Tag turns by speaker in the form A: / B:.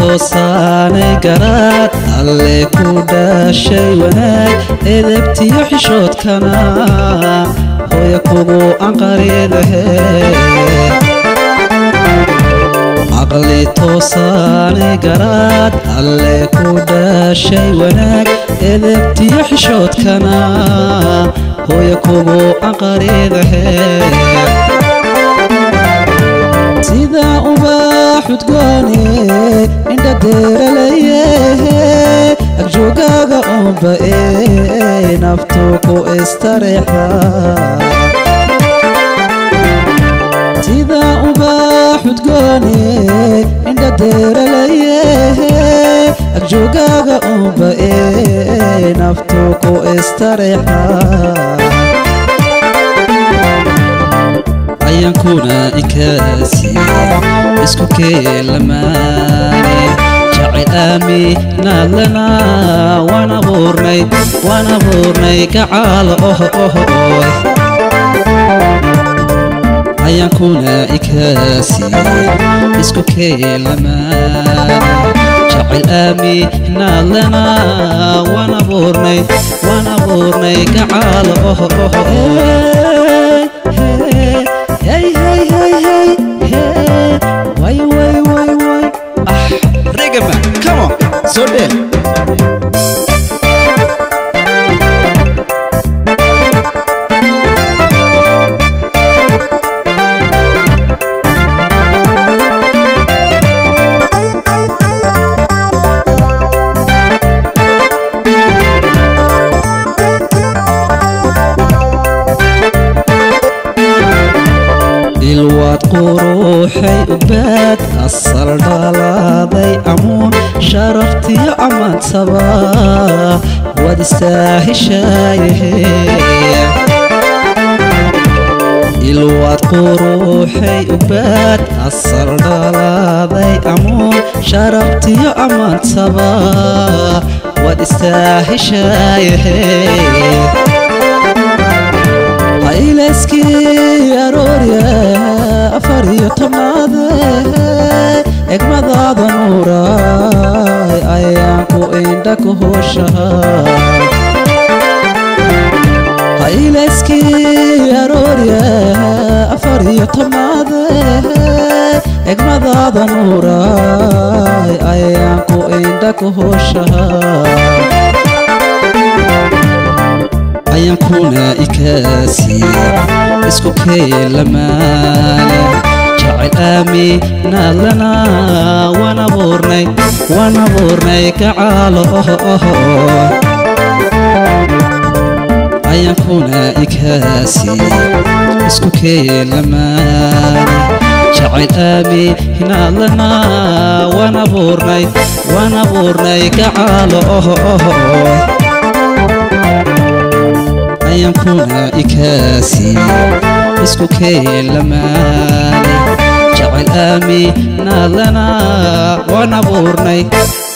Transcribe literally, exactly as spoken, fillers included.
A: toosaanay garaad alle ku dhashay wanaag edebtiyo xishoodkana hooya kugu anqaridahe aqli toosaanay garaad alle ku dhashay wanaag edebtiyo xishoodkana hooya kugu anqaridahe sida ubax udgoone indha deeralaye agjoogaga oomba ee naftu ku istareexa sida ubax udgoone indha deeralaye agjoogaga oomba ee naftu ku istareexa ayankuna ikaasi isku keelamaane jacayl aaminaadlana waan abuurnay waan abuurnay gacaal oh oh oh ayankuna ikaasi isku keelamaane jacayl aaminaadlana waan abuurnay waan abuurnay gacaal oh oh oh Hey, hey, hey, hey, hey. Why, why, why, why? Ah, reggae man, come on, so there. ilwaad quruuxay ubaad asal dhalaaday amuun sharaftiyo amaansaba waad istaahishaayahe ilwaad quruuxay ubaad asal dhalaaday amuun sharaftiyo amaansaba waad istaahishaayahe ayleski aroorya afariyo tobnaade egmadaada nuuraay ayaan ku indha ku hooshahay ayleski aroorya afariyo tobnaade egmadaada nuuraay ayaan ku indha ku hooshahay ayankuna ikaasi isku keelamaane jacayl aaminaadlana waan abuurnay waan abuurnay gacaalo oh oh ayankuna ikaasi isku keelamaane jacayl aaminaadlana waan abuurnay waan abuurnay gacaalo oh oh ayankuna ikaasi isku keelamaane jacayl aaminaadlana waan abuurnay